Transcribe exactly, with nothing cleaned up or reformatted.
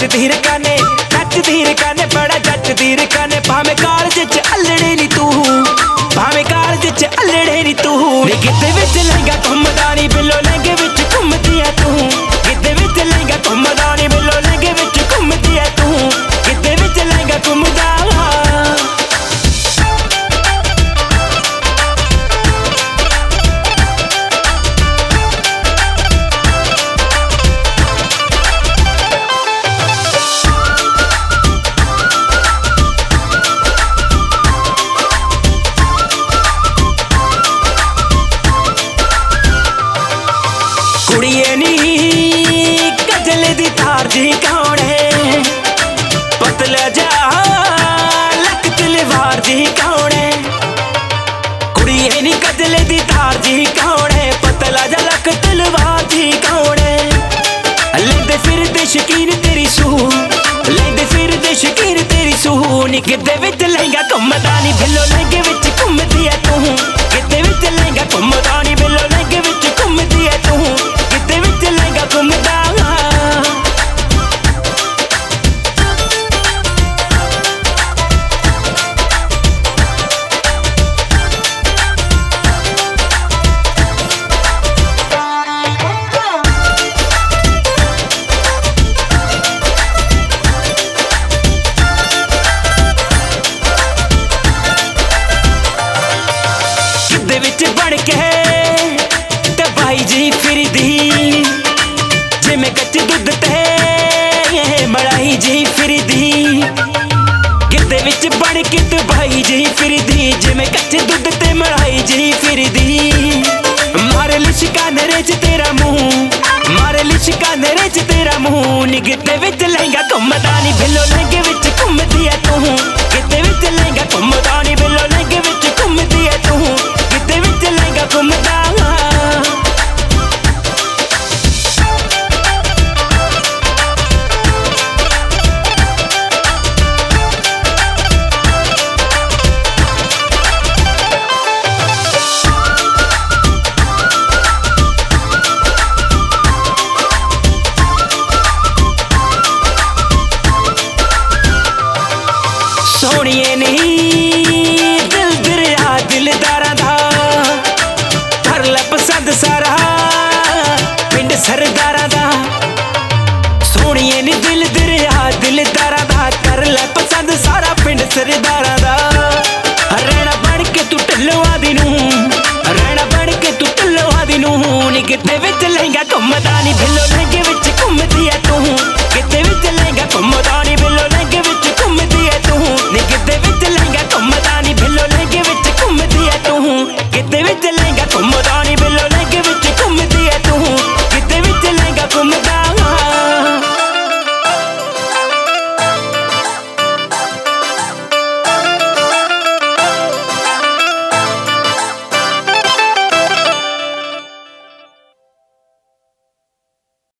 दी रकाने touch दी रकाने बड़ा जच दी रकाने भावें कालज च अल्लड़े नी तू भावें कालज च अल्लड़े नी तू नी गिद्दे विच लहंगा घुमदा नी बिल्लो लहंगे विच घुमदी ऐ तू गिद्दे विच लहंगा घुमदा नी बिल्लो लहंगे विच घुमदी ऐ तू गिद्दे विच लहंगा घुमदा कुड़िए नी गजल दी धार जी कौन है पतला जा लक तलवार जी कौन है कुड़िए नी गजल दी धार जी कौन है पतला जा लक तलवार जी कौन है लेंदे फिर दे शकीन तेरी सूह लेंदे फिर दे शकीन तेरी सूह नी गिद्दे विच लहंगा घुमदा नी बिल्लो लहंगे विच घुमदी ऐ तू गिद्दे विच लहंगा घुमदा नी बिल्लो लहंगे विच घुमदी ऐ तू गिद्दे विच लहंगा घुमदा गिद्दे विच बन के ते भाई जी फिरदी जिमें कच्चे दुध ते मलाई जी फिरदी गिद्दे विच बन के ते भाई जी फिरदी जिमें कच्चे दुध ते मलाई जी फिरदी मारे लिशका नरे च तेरा मुंह मारे लिशका नरे च तेरा मुंह नी गिद्दे विच लहंगा घुमदा नी बिल्लो लहंगे विच